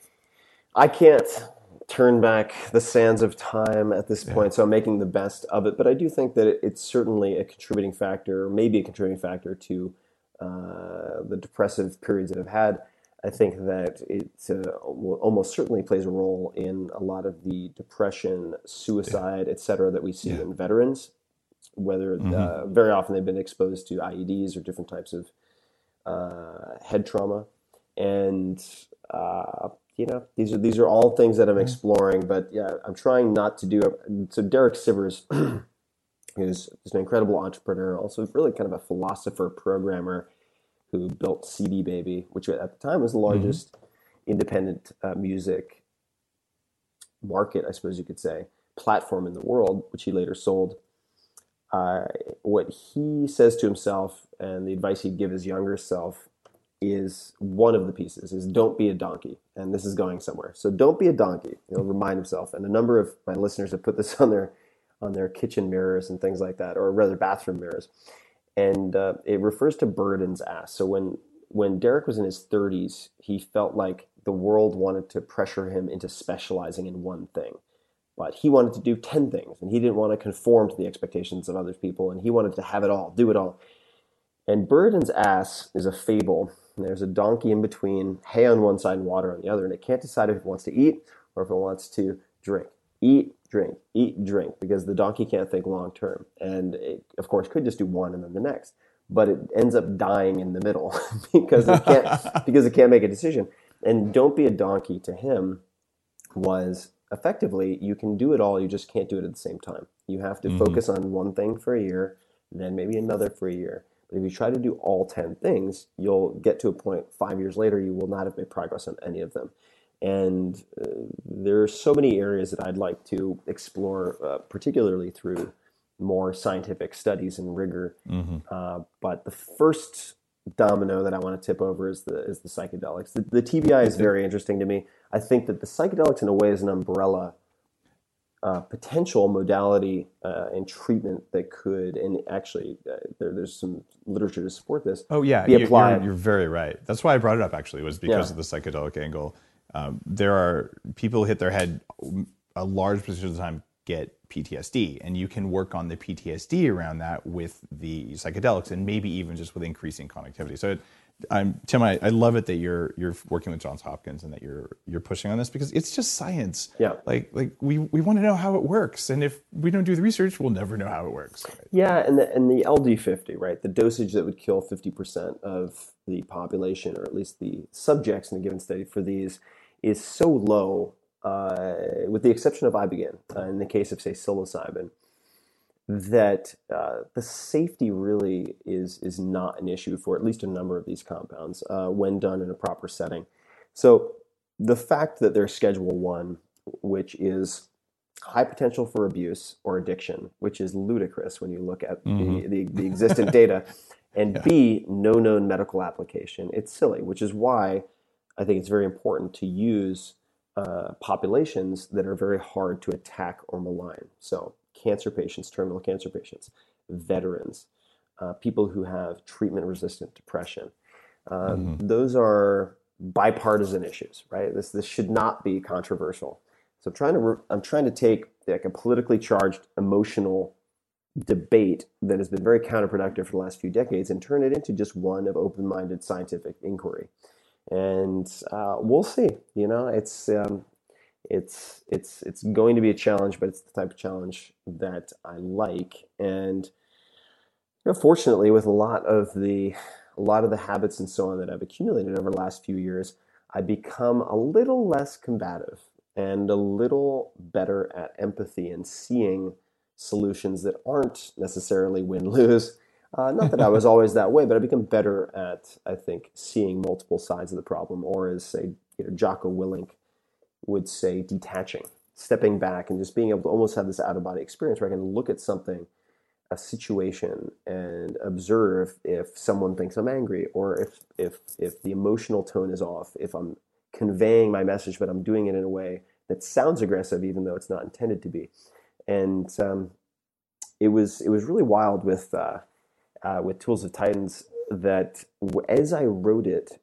I can't turn back the sands of time at this point, yeah. so I'm making the best of it. But I do think that it, it's certainly a contributing factor, maybe a contributing factor to uh, the depressive periods that I've had. I think that it uh, will almost certainly plays a role in a lot of the depression, suicide, yeah. et cetera, that we see yeah. in veterans, whether mm-hmm. uh, very often they've been exposed to I E Ds or different types of uh, head trauma. And, uh, you know, these are these are all things that I'm exploring, but yeah, I'm trying not to do it. So Derek Sivers is, is an incredible entrepreneur, also really kind of a philosopher, programmer who built C D Baby, which at the time was the largest mm-hmm. independent uh, music market, I suppose you could say, platform in the world, which he later sold. Uh, what he says to himself and the advice he'd give his younger self is one of the pieces is don't be a donkey. And this is going somewhere. So don't be a donkey. He'll remind himself. And a number of my listeners have put this on their on their kitchen mirrors and things like that, or rather bathroom mirrors. And uh, it refers to Buridan's ass. So when when Derek was in his thirties, he felt like the world wanted to pressure him into specializing in one thing. But he wanted to do ten things, and he didn't want to conform to the expectations of other people, and he wanted to have it all, do it all. And Buridan's ass is a fable. There's a donkey in between, hay on one side and water on the other, and it can't decide if it wants to eat or if it wants to drink. Eat, drink, eat, drink, because the donkey can't think long term. And it, of course, could just do one and then the next. But it ends up dying in the middle because it can't because it can't make a decision. And don't be a donkey to him was effectively, you can do it all, you just can't do it at the same time. You have to mm-hmm. focus on one thing for a year, then maybe another for a year. But if you try to do all ten things, you'll get to a point five years later, you will not have made progress on any of them. And uh, there are so many areas that I'd like to explore, uh, particularly through more scientific studies and rigor. Mm-hmm. Uh, but the first domino that I want to tip over is the is the psychedelics. The, the T B I is very interesting to me. I think that the psychedelics, in a way, is an umbrella uh, potential modality uh, and treatment that could, and actually, uh, there, there's some literature to support this. Oh yeah, be you're, applied. You're, you're very right. That's why I brought it up. Actually, was because Yeah. of the psychedelic angle. Um, there are people who hit their head a large percentage of the time get P T S D, and you can work on the P T S D around that with the psychedelics, and maybe even just with increasing connectivity. So, it, I'm Tim. I, I love it that you're you're working with Johns Hopkins and that you're you're pushing on this, because it's just science. Yeah. Like like we we want to know how it works, and if we don't do the research, we'll never know how it works. Yeah, and the and the L D fifty, right? The dosage that would kill fifty percent of the population, or at least the subjects in a given study for these, is so low, uh, with the exception of Ibogaine, uh, in the case of, say, psilocybin, that uh, the safety really is is not an issue for at least a number of these compounds uh, when done in a proper setting. So the fact that they're Schedule One, which is high potential for abuse or addiction, which is ludicrous when you look at mm-hmm. the, the, the existent data, and yeah. B, no known medical application, it's silly, which is why I think it's very important to use uh, populations that are very hard to attack or malign. So cancer patients, terminal cancer patients, veterans, uh, people who have treatment-resistant depression. Um, mm-hmm. Those are bipartisan issues, right? This this should not be controversial. So I'm trying to re- I'm trying to take like a politically charged, emotional debate that has been very counterproductive for the last few decades and turn it into just one of open-minded scientific inquiry. And uh, we'll see. You know, it's um, it's it's it's going to be a challenge, but it's the type of challenge that I like. And you know, fortunately, with a lot of the a lot of the habits and so on that I've accumulated over the last few years, I've become a little less combative and a little better at empathy and seeing solutions that aren't necessarily win-lose. Uh, not that I was always that way, but I've become better at, I think, seeing multiple sides of the problem, or as, say, you know, Jocko Willink would say, detaching, stepping back and just being able to almost have this out-of-body experience where I can look at something, a situation, and observe if someone thinks I'm angry, or if if if the emotional tone is off, if I'm conveying my message, but I'm doing it in a way that sounds aggressive, even though it's not intended to be. And um, it was it was really wild with uh, uh, with Tools of Titans that as I wrote it,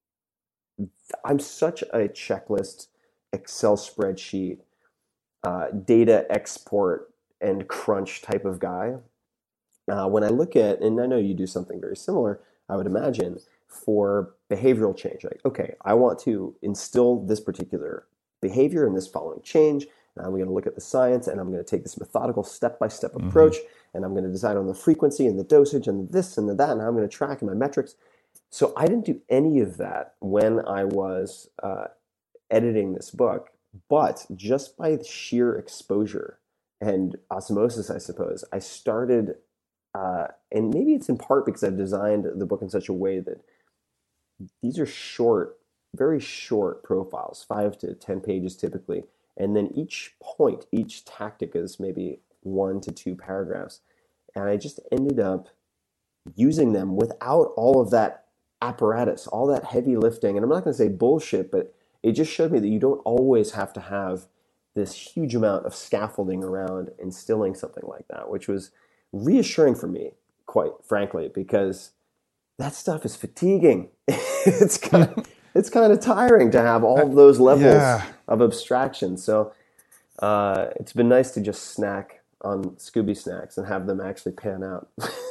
I'm such a checklist, Excel spreadsheet, uh, data export and crunch type of guy. Uh, when I look at, and I know you do something very similar, I would imagine, for behavioral change. Like, okay, I want to instill this particular behavior and this following change. And I'm going to look at the science, and I'm going to take this methodical step-by-step mm-hmm. approach, and I'm going to decide on the frequency and the dosage and this and the that, and I'm going to track my metrics. So I didn't do any of that when I was uh, editing this book, but just by sheer exposure and osmosis, I suppose, I started, uh, and maybe it's in part because I've designed the book in such a way that these are short, very short profiles, five to ten pages typically. And then each point, each tactic is maybe one to two paragraphs. And I just ended up using them without all of that apparatus, all that heavy lifting. And I'm not going to say bullshit, but it just showed me that you don't always have to have this huge amount of scaffolding around instilling something like that, which was reassuring for me, quite frankly, because that stuff is fatiguing. it's kind of, it's kind of tiring to have all of those levels yeah. of abstraction. So uh, it's been nice to just snack on Scooby snacks and have them actually pan out.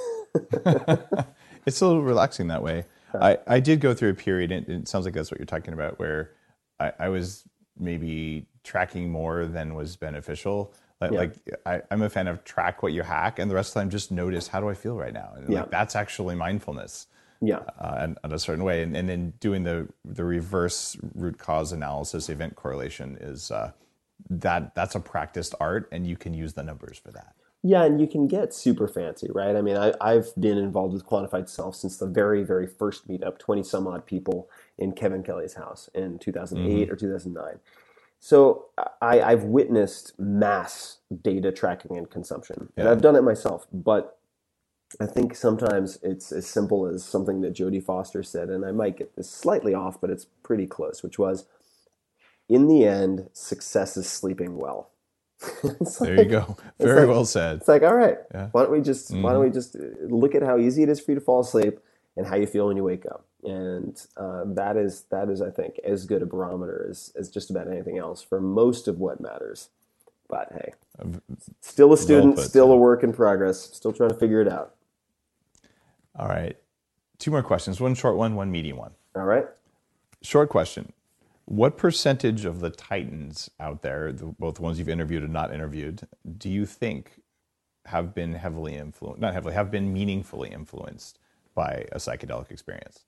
It's a little relaxing that way. I, I did go through a period, and it sounds like that's what you're talking about, where I, I was maybe tracking more than was beneficial. Like, yeah. like I, I'm a fan of track what you hack, and the rest of the time just notice, how do I feel right now? And yeah. like, that's actually mindfulness. Yeah, uh, and in a certain way, and, and then doing the the reverse root cause analysis, event correlation is uh, that that's a practiced art, and you can use the numbers for that. Yeah, and you can get super fancy, right? I mean, I, I've been involved with Quantified Self since the very, very first meetup, twenty some odd people in Kevin Kelly's house in two thousand eight mm-hmm. or two thousand nine. So I, I've witnessed mass data tracking and consumption, and yeah. I've done it myself, but I think sometimes it's as simple as something that Jodie Foster said, and I might get this slightly off, but it's pretty close, which was, in the end, success is sleeping well. There like, you go. Very like, well said. It's like, all right, yeah. why don't we just mm-hmm. why don't we just look at how easy it is for you to fall asleep and how you feel when you wake up, and uh, that is that is I think as good a barometer as as just about anything else for most of what matters. But hey, still a student, well put, still a work in progress, still trying to figure it out. All right, two more questions. One short one, one meaty one. All right. Short question. What percentage of the Titans out there, the, both the ones you've interviewed and not interviewed, do you think have been heavily influenced, not heavily, have been meaningfully influenced by a psychedelic experience?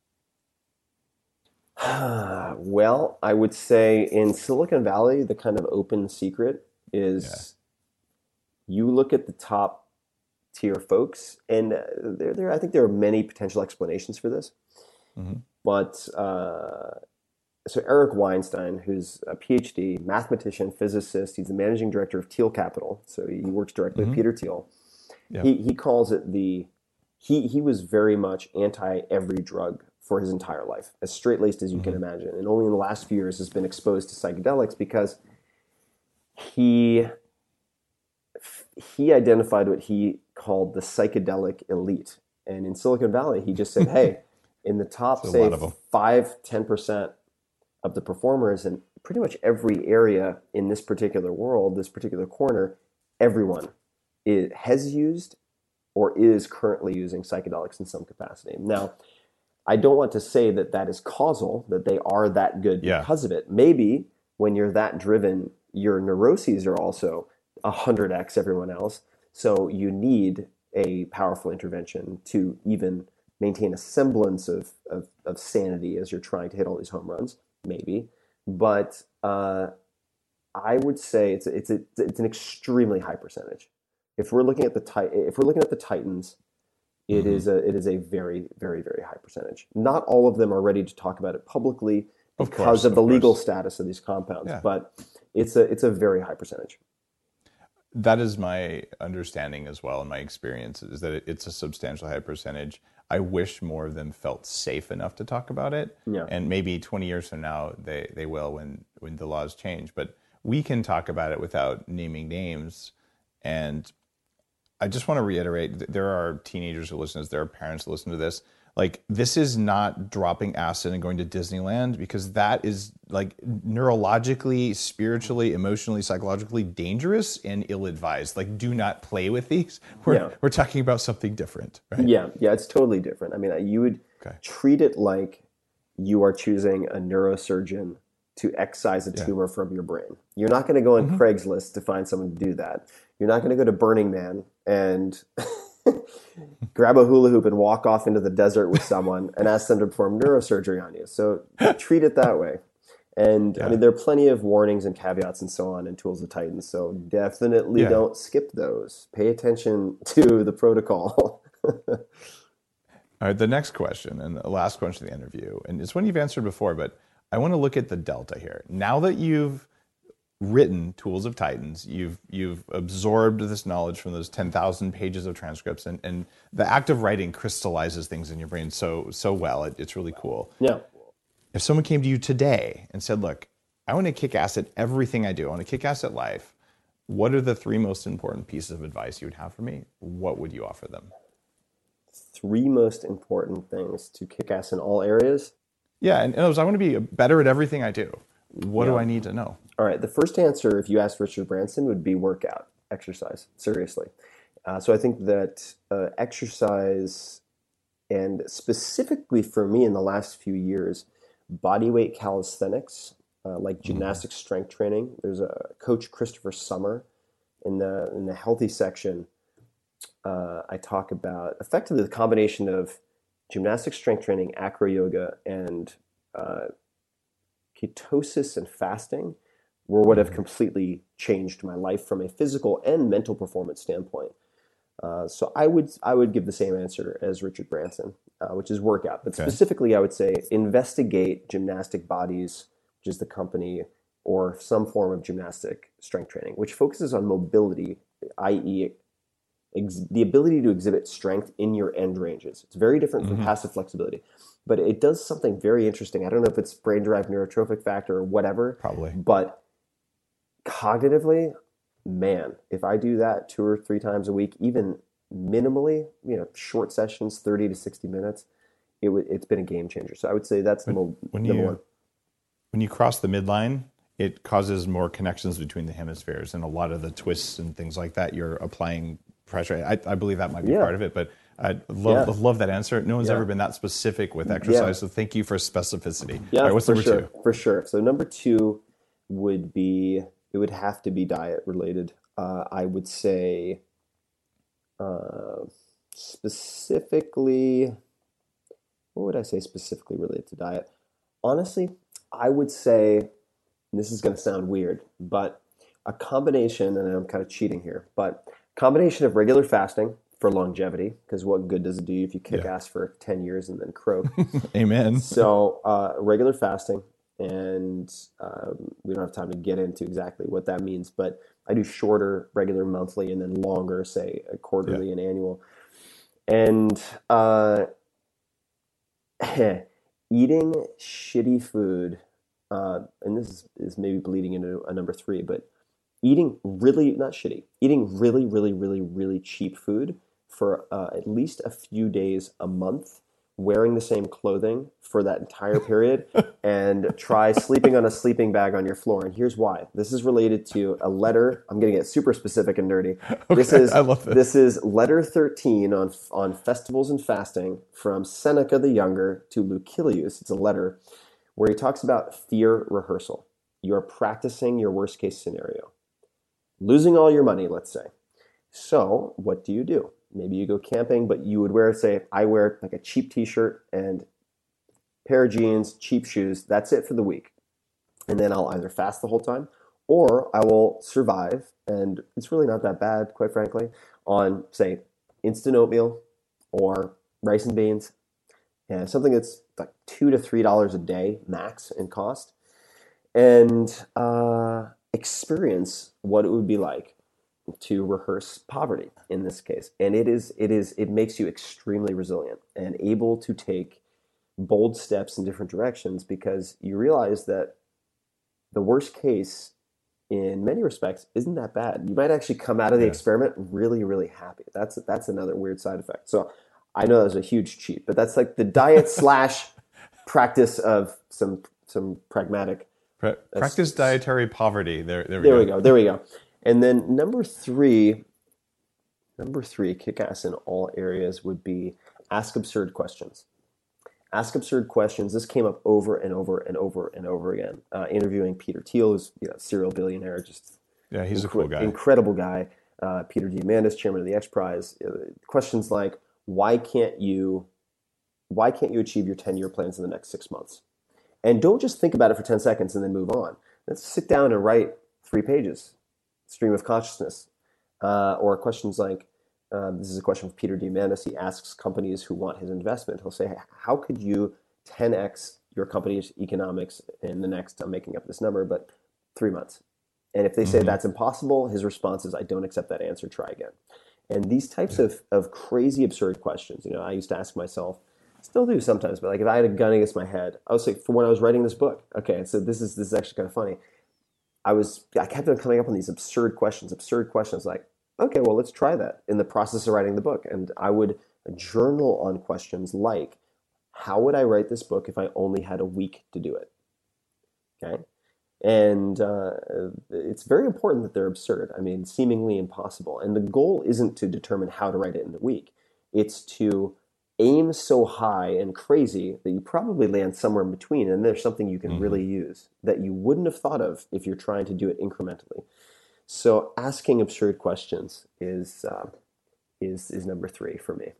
Well, I would say in Silicon Valley, the kind of open secret is yeah. you look at the top tier folks, and there, there, I think there are many potential explanations for this. Mm-hmm. But uh, so Eric Weinstein, who's a PhD, mathematician, physicist, he's the managing director of Thiel Capital. So he works directly mm-hmm. with Peter Thiel. Yeah. He he calls it the, he he was very much anti every drug for his entire life, as straight-laced as you mm-hmm. can imagine. And only in the last few years has been exposed to psychedelics because he he identified what he called the psychedelic elite. And in Silicon Valley, he just said, hey, in the top, say, five, ten percent of the performers in pretty much every area in this particular world, this particular corner, everyone is, has used or is currently using psychedelics in some capacity. Now, I don't want to say that that is causal, that they are that good yeah. because of it. Maybe when you're that driven, your neuroses are also one hundred x everyone else. So you need a powerful intervention to even maintain a semblance of, of, of sanity as you're trying to hit all these home runs, maybe. But uh, I would say it's it's a, it's an extremely high percentage. If we're looking at the tit- if we're looking at the Titans, it mm-hmm. is a it is a very very very high percentage. Not all of them are ready to talk about it publicly because of, course, of the of legal status of these compounds, yeah. but it's a it's a very high percentage. That is my understanding as well, and my experience is that it's a substantial high percentage. I wish more of them felt safe enough to talk about it, yeah. and maybe twenty years from now they, they will when, when the laws change. But we can talk about it without naming names. And I just want to reiterate, there are teenagers who listen to this, there are parents who listen to this. Like, this is not dropping acid and going to Disneyland, because that is like neurologically, spiritually, emotionally, psychologically dangerous and ill-advised. Like, do not play with these. We're, yeah. we're talking about something different, right? Yeah, yeah, it's totally different. I mean, you would okay. treat it like you are choosing a neurosurgeon to excise a tumor yeah. from your brain. You're not going to go on mm-hmm. Craigslist to find someone to do that. You're not going to go to Burning Man and grab a hula hoop and walk off into the desert with someone and ask them to perform neurosurgery on you. So treat it that way. And yeah. I mean, there are plenty of warnings and caveats and so on in Tools of Titans. So definitely yeah. don't skip those. Pay attention to the protocol. All right, the next question and the last question of the interview, and it's one you've answered before, but I want to look at the delta here. Now that you've written Tools of Titans, you've you've absorbed this knowledge from those ten thousand pages of transcripts, and, and the act of writing crystallizes things in your brain so so well. It, it's really cool. Yeah. If someone came to you today and said, look, I want to kick ass at everything I do, I want to kick ass at life, what are the three most important pieces of advice you would have for me? What would you offer them? Three most important things to kick ass in all areas? Yeah, and, and I want to be better at everything I do. What yeah. do I need to know? All right. The first answer, if you asked Richard Branson, would be workout, exercise, seriously. Uh, so I think that uh, exercise, and specifically for me in the last few years, bodyweight calisthenics, uh, like gymnastic mm-hmm. strength training. There's a coach, Christopher Summer, in the in the healthy section. Uh, I talk about effectively the combination of gymnastic strength training, acro yoga, and uh, ketosis and fasting were what have completely changed my life from a physical and mental performance standpoint. Uh, so I would I would give the same answer as Richard Branson, uh, which is workout. But okay. specifically, I would say investigate Gymnastic Bodies, which is the company, or some form of gymnastic strength training, which focuses on mobility, that is ex- the ability to exhibit strength in your end ranges. It's very different from Mhm. passive flexibility, but it does something very interesting. I don't know if it's brain-derived neurotrophic factor or whatever, Probably. but cognitively, man, if I do that two or three times a week, even minimally, you know, short sessions, thirty to sixty minutes, it w- it's been a game changer. So I would say that's When, number, when number you one. when you cross the midline, it causes more connections between the hemispheres, and a lot of the twists and things like that. You're applying pressure. I, I believe that might be Yeah. part of it, but I love Yeah. love that answer. No one's Yeah. ever been that specific with exercise, Yeah. so thank you for specificity. Yeah, All right, what's for number sure, two? for sure. So number two would be, it would have to be diet related. Uh, I would say uh, specifically, what would I say specifically related to diet? Honestly, I would say, and this is going to sound weird, but a combination, and I'm kind of cheating here, but combination of regular fasting for longevity, because what good does it do you if you kick Yeah. ass for ten years and then croak? Amen. So uh, regular fasting, and um, we don't have time to get into exactly what that means, but I do shorter, regular monthly, and then longer, say a quarterly Yeah. and annual. And uh, eating shitty food, uh, and this is, is maybe bleeding into a number three, but eating really, not shitty, eating really, really, really, really cheap food for uh, at least a few days a month, wearing the same clothing for that entire period, and try sleeping on a sleeping bag on your floor. And here's why. This is related to a letter. I'm going to get super specific and nerdy. This Okay, is I love this. This is letter thirteen on on festivals and fasting from Seneca the Younger to Lucilius. It's a letter where he talks about fear rehearsal. You're practicing your worst case scenario. Losing all your money, let's say. So what do you do? Maybe you go camping, but you would wear, say, I wear like a cheap t-shirt and pair of jeans, cheap shoes. That's it for the week. And then I'll either fast the whole time, or I will survive, and it's really not that bad, quite frankly, on, say, instant oatmeal or rice and beans, and something that's like two to three dollars a day max in cost, and uh, experience what it would be like to rehearse poverty in this case. And it is it is it makes you extremely resilient and able to take bold steps in different directions, because you realize that the worst case in many respects isn't that bad. You might actually come out of the Yes. experiment really, really happy. That's that's another weird side effect. So I know that was a huge cheat, but that's like the diet slash practice of some some pragmatic. Pra- practice dietary poverty. There, there we There go. we go. There we go. And then number three, number three, kick ass in all areas would be ask absurd questions. Ask absurd questions. This came up over and over and over and over again. Uh, interviewing Peter Thiel, who's you know, serial billionaire, just Yeah, he's a incre- cool guy. incredible guy. Uh, Peter Diamandis, chairman of the X Prize. Uh, questions like, why can't you, why can't you achieve your ten-year plans in the next six months? And don't just think about it for ten seconds and then move on. Let's sit down and write three pages. Stream of consciousness. Uh, or questions like, uh, this is a question from Peter Diamandis. He asks companies who want his investment. He'll say, how could you ten x your company's economics in the next, I'm making up this number, but three months? And if they say Mhm. that's impossible, his response is, I don't accept that answer, try again. And these types of, of crazy, absurd questions, you know, I used to ask myself, still do sometimes, but like if I had a gun against my head, I would say, for when I was writing this book, okay, so this is this is actually kind of funny. I was I kept on coming up on these absurd questions, absurd questions like, okay, well, let's try that in the process of writing the book. And I would journal on questions like, how would I write this book if I only had a week to do it? Okay. And uh, it's very important that they're absurd. I mean, seemingly impossible. And the goal isn't to determine how to write it in a week. It's to aim so high and crazy that you probably land somewhere in between, and there's something you can Mhm. really use that you wouldn't have thought of if you're trying to do it incrementally. So asking absurd questions is uh, is is number three for me.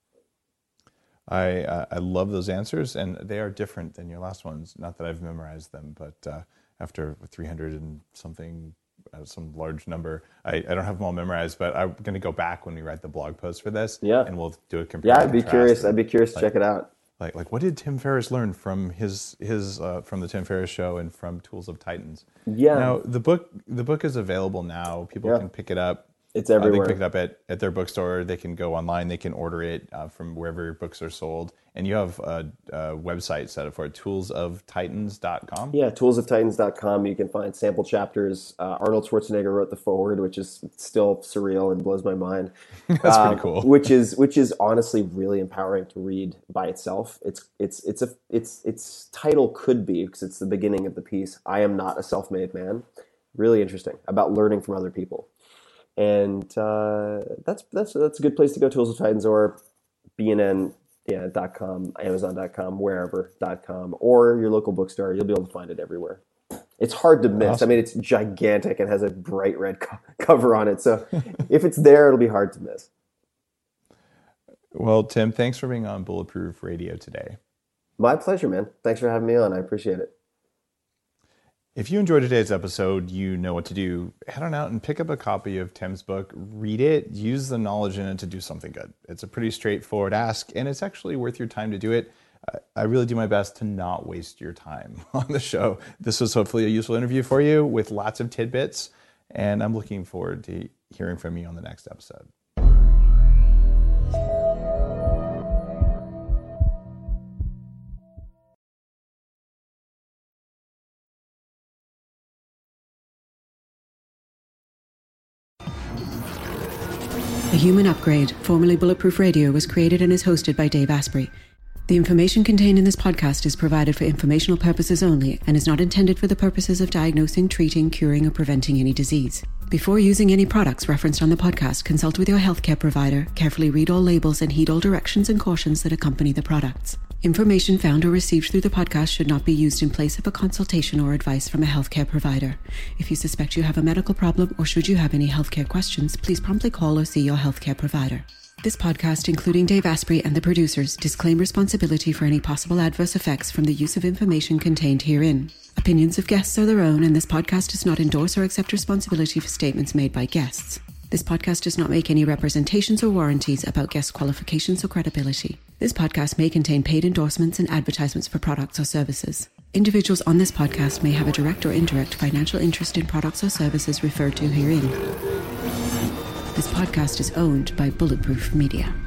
I uh, I love those answers, and they are different than your last ones. Not that I've memorized them, but uh, after three hundred and something, uh, some large number, I, I don't have them all memorized. But I'm going to go back when we write the blog post for this, Yeah. and we'll do a compare. Yeah, and I'd be contrast. curious. I'd be curious to check it out. Like like what did Tim Ferriss learn from his his uh, from the Tim Ferriss show and from Tools of Titans? Yeah. Now the book the book is available now. People Yeah. can pick it up. It's everywhere. Uh, they can pick it up at, at their bookstore. They can go online. They can order it uh, from wherever your books are sold. And you have a, a website set up for it, tools of titans dot com. Yeah, tools of titans dot com. You can find sample chapters. Uh, Arnold Schwarzenegger wrote the foreword, which is still surreal and blows my mind. That's um, pretty cool. Which is which is honestly really empowering to read by itself. It's it's it's a it's its title could be, because it's the beginning of the piece, I Am Not a Self-Made Man. Really interesting, about learning from other people. And uh, that's that's that's a good place to go. Tools of Titans or B N N yeah, dot com, Amazon dot com, wherever dot com, or your local bookstore. You'll be able to find it everywhere. It's hard to miss. Awesome. I mean, it's gigantic and has a bright red co- cover on it. So if it's there, it'll be hard to miss. Well, Tim, thanks for being on Bulletproof Radio today. My pleasure, man. Thanks for having me on. I appreciate it. If you enjoyed today's episode, you know what to do. Head on out and pick up a copy of Tim's book, read it, use the knowledge in it to do something good. It's a pretty straightforward ask, and it's actually worth your time to do it. I really do my best to not waste your time on the show. This was hopefully a useful interview for you with lots of tidbits, and I'm looking forward to hearing from you on the next episode. The Human Upgrade, formerly Bulletproof Radio, was created and is hosted by Dave Asprey. The information contained in this podcast is provided for informational purposes only and is not intended for the purposes of diagnosing, treating, curing, or preventing any disease. Before using any products referenced on the podcast, consult with your healthcare provider, carefully read all labels, and heed all directions and cautions that accompany the products. Information found or received through the podcast should not be used in place of a consultation or advice from a healthcare provider. If you suspect you have a medical problem or should you have any healthcare questions, please promptly call or see your healthcare provider. This podcast, including Dave Asprey and the producers, disclaim responsibility for any possible adverse effects from the use of information contained herein. Opinions of guests are their own, and this podcast does not endorse or accept responsibility for statements made by guests. This podcast does not make any representations or warranties about guest qualifications or credibility. This podcast may contain paid endorsements and advertisements for products or services. Individuals on this podcast may have a direct or indirect financial interest in products or services referred to herein. This podcast is owned by Bulletproof Media.